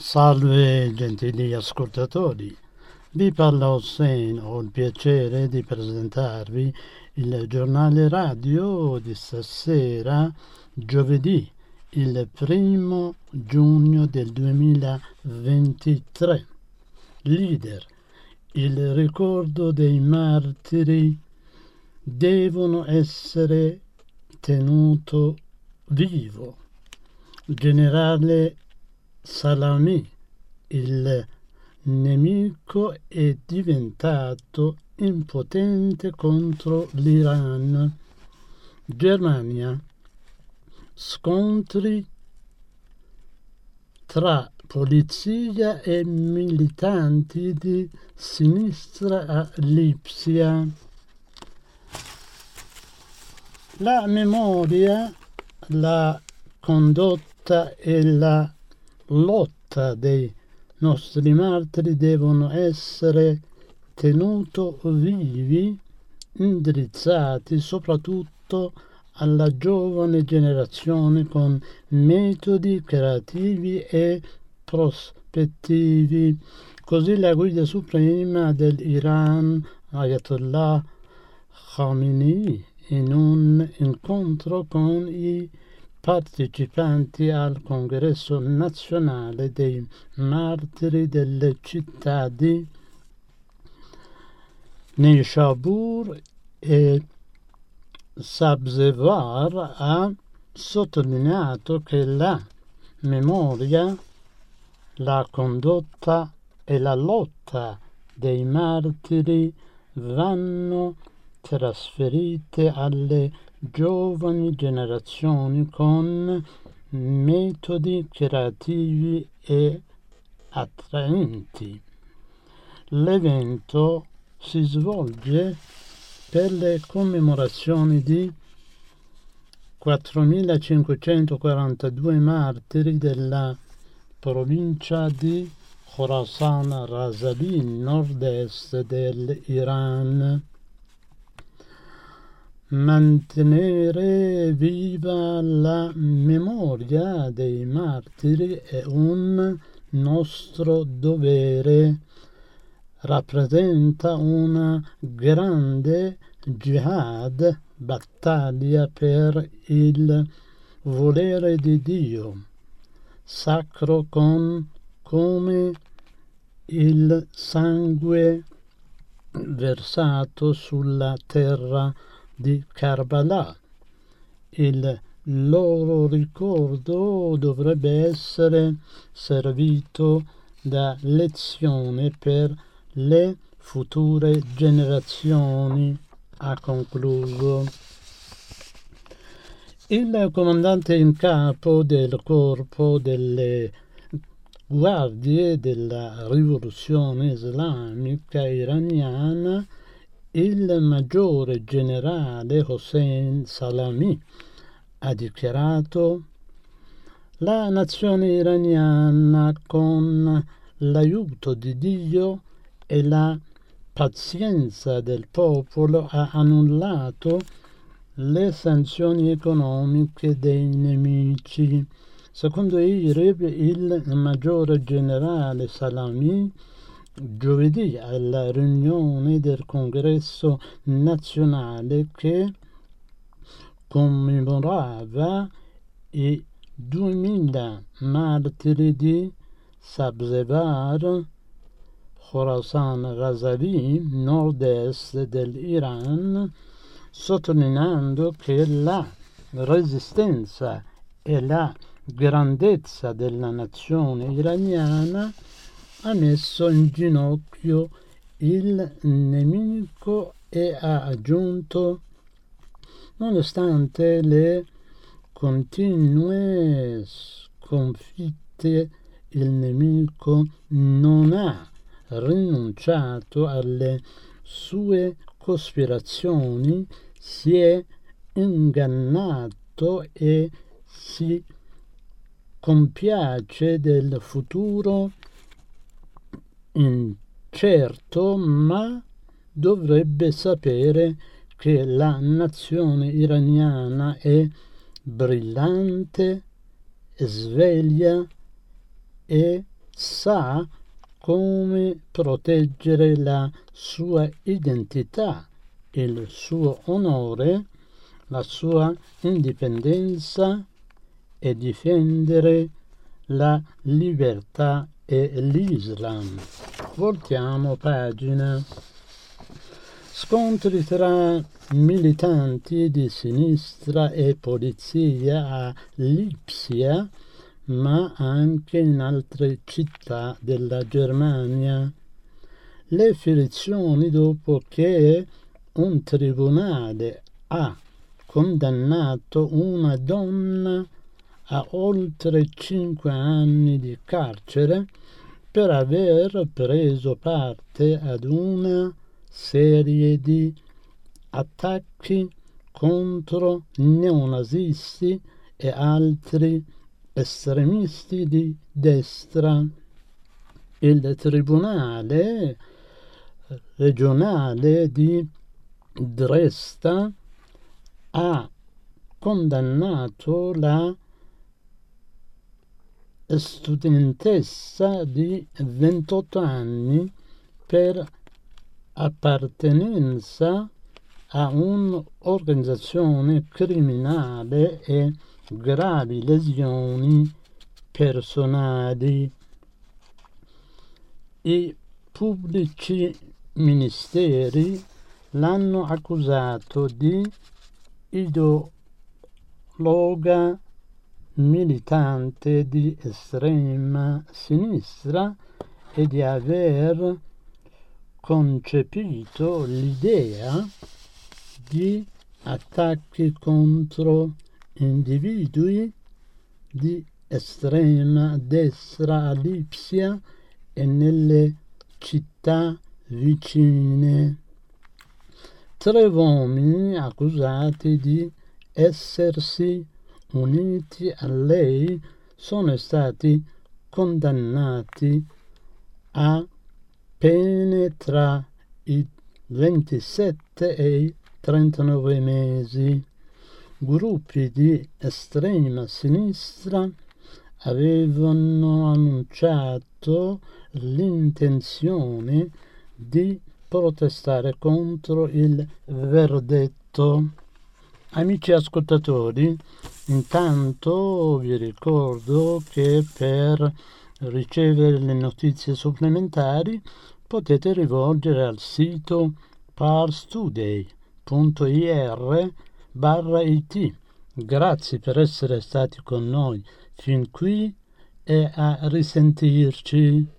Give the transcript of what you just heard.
Salve gentili ascoltatori, vi parla Hossein, ho il piacere di presentarvi il giornale radio di stasera, giovedì, il 1 giugno del 2023. Leader, il ricordo dei martiri devono essere tenuto vivo. Generale Salami, il nemico è diventato impotente contro l'Iran. Germania, scontri tra polizia e militanti di sinistra a Lipsia. La memoria, la condotta e la lotta dei nostri martiri devono essere tenuti vivi, indirizzati soprattutto alla giovane generazione con metodi creativi e prospettivi. Così la guida suprema dell'Iran, Ayatollah Khamenei, in un incontro con i partecipanti al Congresso Nazionale dei Martiri delle città di Neyshabur e Sabzevar, ha sottolineato che la memoria, la condotta e la lotta dei martiri vanno trasferite alle giovani generazioni con metodi creativi e attraenti. L'evento si svolge per le commemorazioni di 4.542 martiri della provincia di Khorasan Razavi, nord-est dell'Iran. Mantenere viva la memoria dei martiri è un nostro dovere. Rappresenta una grande jihad, battaglia per il volere di Dio, sacro come il sangue versato sulla terra di Karbala. Il loro ricordo dovrebbe essere servito da lezione per le future generazioni, ha concluso. Il comandante in capo del corpo delle guardie della rivoluzione islamica iraniana, il maggiore generale Hossein Salami, ha dichiarato: la nazione iraniana, con l'aiuto di Dio e la pazienza del popolo, ha annullato le sanzioni economiche dei nemici. Secondo IRIB, il maggiore generale Salami, giovedì alla riunione del Congresso Nazionale che commemorava i 2000 martiri di Sabzevar, Khorasan Razavi, nord-est dell'Iran, sottolineando che la resistenza e la grandezza della nazione iraniana ha messo in ginocchio il nemico e ha aggiunto: nonostante le continue sconfitte, il nemico non ha rinunciato alle sue cospirazioni, si è ingannato e si compiace del futuro incerto, ma dovrebbe sapere che la nazione iraniana è brillante, sveglia e sa come proteggere la sua identità, il suo onore, la sua indipendenza e difendere la libertà e l'Islam. Voltiamo pagina. Scontri tra militanti di sinistra e polizia a Lipsia, ma anche in altre città della Germania. Le frizioni dopo che un tribunale ha condannato una donna a oltre 5 anni di carcere per aver preso parte ad una serie di attacchi contro neonazisti e altri estremisti di destra. Il tribunale regionale di Dresda ha condannato la studentessa di 28 anni per appartenenza a un'organizzazione criminale e gravi lesioni personali. I pubblici ministeri l'hanno accusato di ideologa militante di estrema sinistra e di aver concepito l'idea di attacchi contro individui di estrema destra a Lipsia e nelle città vicine. 3 uomini accusati di essersi uniti a lei sono stati condannati a pene tra i 27 e i 39 mesi. Gruppi di estrema sinistra avevano annunciato l'intenzione di protestare contro il verdetto. Amici ascoltatori, intanto vi ricordo che per ricevere le notizie supplementari potete rivolgere al sito parstoday.ir/it. Grazie per essere stati con noi fin qui e a risentirci.